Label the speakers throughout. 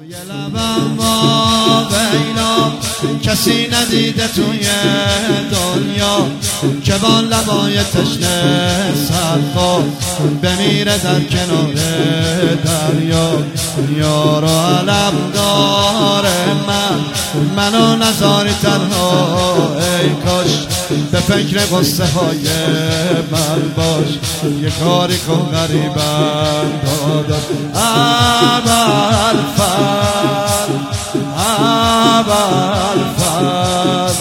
Speaker 1: یه لبم با بینا کسی ندیده توی دنیا که با لبای تشنه سرخا بمیره در کنار دریا. یارو علم داره منو نذاری تنها، ای کاش به فکر قصه های من باش. یه کاری کن غریبم داداش ابوالفضل ابوالفضل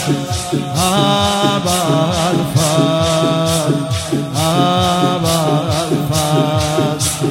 Speaker 1: ابوالفضل ابوالفضل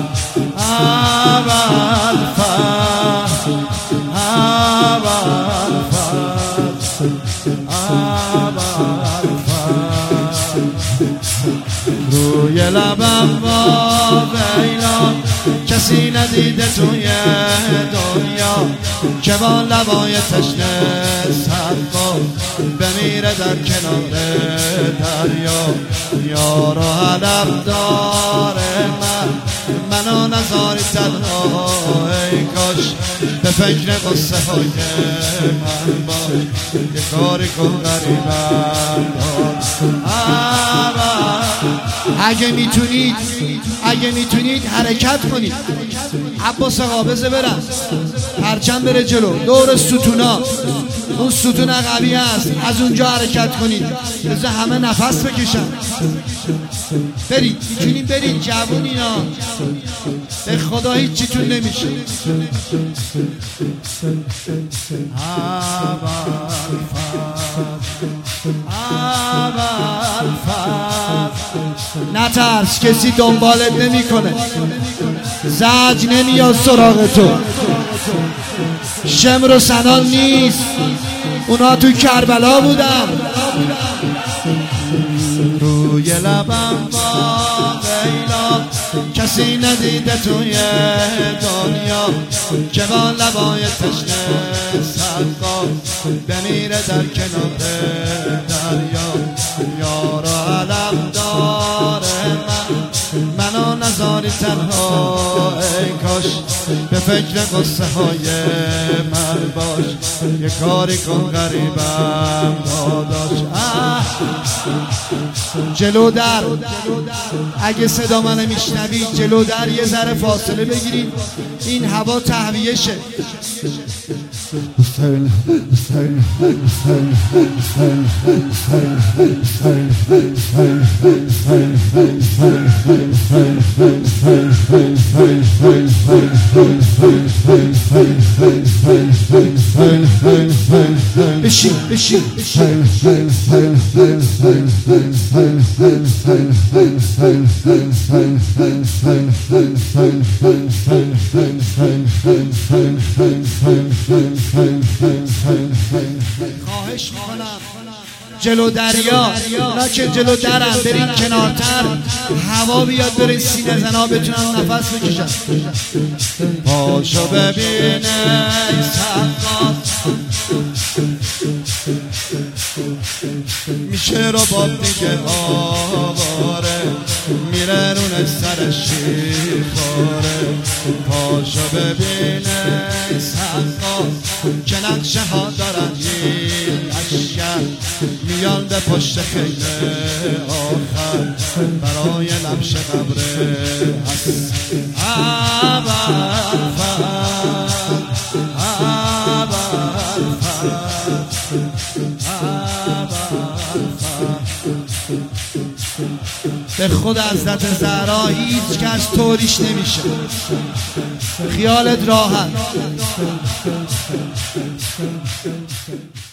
Speaker 1: روی لبم با بینا کسی ندیده توی دنیا که با لبای تشنه سرخا بمیره در کنار دریا. یارو علم داره منو نذاری تنها، ای کاش به فکر قصه های من باش. یه کاری کن غریبم داد. اگه میتونید حرکت کنید. عباس آقا بذار برم، پرچم بره جلو دور ستونا، اون ستون قوی هست، از اونجا حرکت کنید. بذار همه نفس بکشن. برید، میتونید برید جوونینا، به خدا هیچیتون نمیشه. نترس، کسی دنبالت نمیکنه، زج نمیاد سراغ تو، شمر و سنان نیست، اونا تو کربلا بودن. روی لبم با بینا کسی ندیده توی دنیا که با لبای تشنه سرخا بمیره در کنار دریا. یارو علم داره منو نذاری تنها، ای کاش به فکر قصه های من باش. یه کاری کن غریبم داداش. جلو در، اگه صدا منو میشنوید جلو در یه ذره فاصله بگیرید، این هوا تهویه شه. بشین خواهش میکنم جلو دریا، اونا که جلو درم برین کنارتر، هوا بیاد برین سینه زنا بتونن نفس بکشن. پاشو ببینه سقاط میشه رو باب دیگه آواره، میره رون سرش شیخاره. پاشو ببینه سقاط که نقشه ها دارن این اشکر، میان به پشت خیمه آخر برای لمش قبره هست. به خود حضرت زهرا هیچ کس طوریش نمیشه، خیالت راحت.